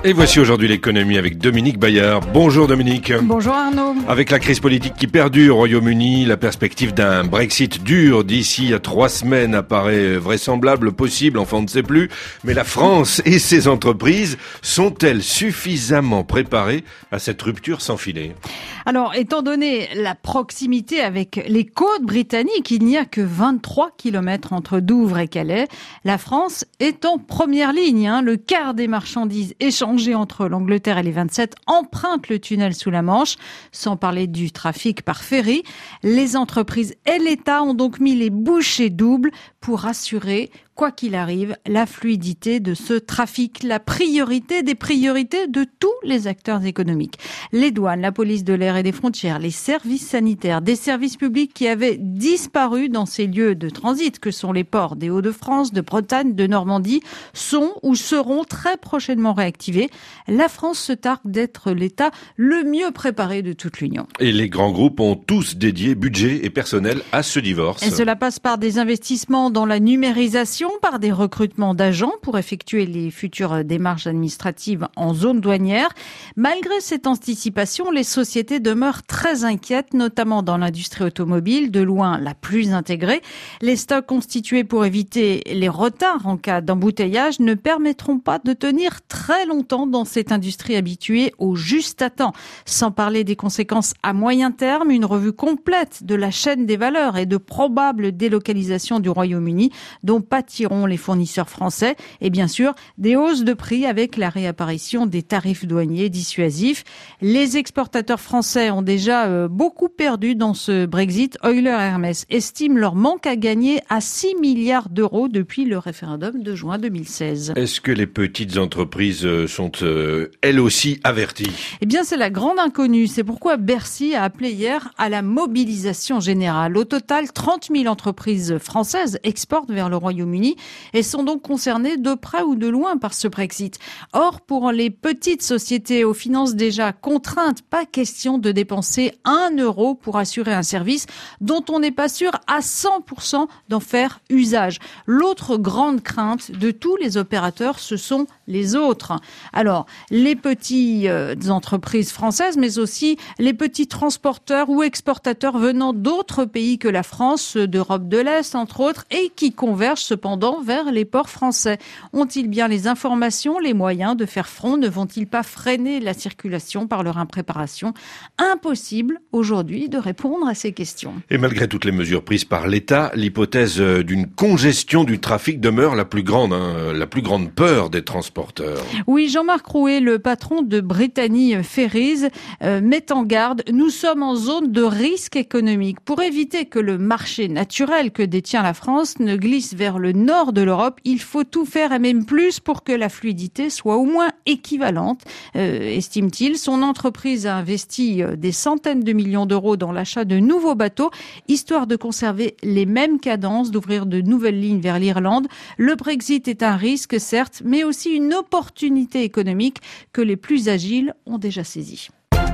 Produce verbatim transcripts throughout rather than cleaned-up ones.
Et voici aujourd'hui l'économie avec Dominique Bayard. Bonjour Dominique. Bonjour Arnaud. Avec la crise politique qui perdure au Royaume-Uni, la perspective d'un Brexit dur d'ici à trois semaines apparaît vraisemblable, possible, enfin on ne sait plus. Mais la France et ses entreprises sont-elles suffisamment préparées à cette rupture sans filet ? Alors, étant donné la proximité avec les côtes britanniques, il n'y a que vingt-trois kilomètres entre Douvres et Calais. La France est en première ligne. Hein. Le quart des marchandises échangées entre l'Angleterre et les vingt-sept empruntent le tunnel sous la Manche, sans parler du trafic par ferry. Les entreprises et l'État ont donc mis les bouchées doubles pour assurer, quoi qu'il arrive, la fluidité de ce trafic, la priorité des priorités de tous les acteurs économiques. Les douanes, la police de l'air et des frontières, les services sanitaires, des services publics qui avaient disparu dans ces lieux de transit que sont les ports des Hauts-de-France, de Bretagne, de Normandie, sont ou seront très prochainement réactivés. La France se targue d'être l'État le mieux préparé de toute l'Union. Et les grands groupes ont tous dédié budget et personnel à ce divorce. Et cela passe par des investissements dans la numérisation, par des recrutements d'agents pour effectuer les futures démarches administratives en zone douanière. Malgré cette anticipation, les sociétés demeurent très inquiètes, notamment dans l'industrie automobile, de loin la plus intégrée. Les stocks constitués pour éviter les retards en cas d'embouteillage ne permettront pas de tenir très longtemps dans cette industrie habituée au juste à temps. Sans parler des conséquences à moyen terme, une revue complète de la chaîne des valeurs et de probables délocalisations du Royaume-Uni dont pâtiront les fournisseurs français et bien sûr des hausses de prix avec la réapparition des tarifs douaniers dissuasifs. Les exportateurs français ont déjà euh, beaucoup perdu dans ce Brexit. Euler Hermès estime leur manque à gagner à six milliards d'euros depuis le référendum de juin deux mille seize. Est-ce que les petites entreprises sont euh, elles aussi averties ? Eh bien, c'est la grande inconnue. C'est pourquoi Bercy a appelé hier à la mobilisation générale. Au total, trente mille entreprises françaises exportent vers le Royaume-Uni et sont donc concernées de près ou de loin par ce Brexit. Or, pour les petites sociétés aux finances déjà contraintes, pas question de dépenser un euro pour assurer un service dont on n'est pas sûr à cent pour cent d'en faire usage. L'autre grande crainte de tous les opérateurs, ce sont les autres. Alors, les petites euh, entreprises françaises, mais aussi les petits transporteurs ou exportateurs venant d'autres pays que la France, d'Europe de l'Est, entre autres, et qui convergent cependant vers les ports français. Ont-ils bien les informations, les moyens de faire front? Ne vont-ils pas freiner la circulation par leur impréparation? Impossible aujourd'hui de répondre à ces questions. Et malgré toutes les mesures prises par l'État, l'hypothèse d'une congestion du trafic demeure la plus grande, hein, la plus grande peur des transporteurs. Oui, Jean-Marc Rouet, le patron de Brittany Ferries, euh, met en garde. Nous sommes en zone de risque économique. Pour éviter que le marché naturel que détient la France ne glisse vers le nord de l'Europe, il faut tout faire et même plus pour que la fluidité soit au moins équivalente, euh, estime-t-il. Son entreprise a investi des centaines de millions d'euros dans l'achat de nouveaux bateaux, histoire de conserver les mêmes cadences, d'ouvrir de nouvelles lignes vers l'Irlande. Le Brexit est un risque, certes, mais aussi une opportunité économique que les plus agiles ont déjà saisie.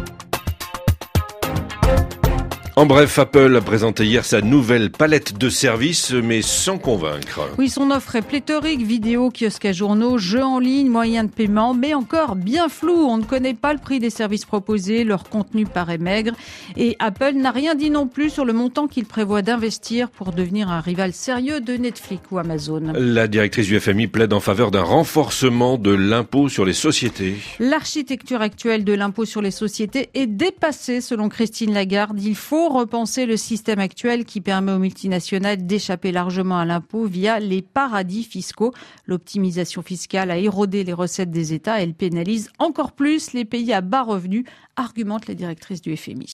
En bref, Apple a présenté hier sa nouvelle palette de services, mais sans convaincre. Oui, son offre est pléthorique, vidéos, kiosques à journaux, jeux en ligne, moyens de paiement, mais encore bien flou. On ne connaît pas le prix des services proposés, leur contenu paraît maigre. Et Apple n'a rien dit non plus sur le montant qu'il prévoit d'investir pour devenir un rival sérieux de Netflix ou Amazon. La directrice du F M I plaide en faveur d'un renforcement de l'impôt sur les sociétés. L'architecture actuelle de l'impôt sur les sociétés est dépassée, selon Christine Lagarde. Il faut repenser le système actuel qui permet aux multinationales d'échapper largement à l'impôt via les paradis fiscaux. L'optimisation fiscale a érodé les recettes des États. Elle pénalise encore plus les pays à bas revenus, argumente la directrice du F M I.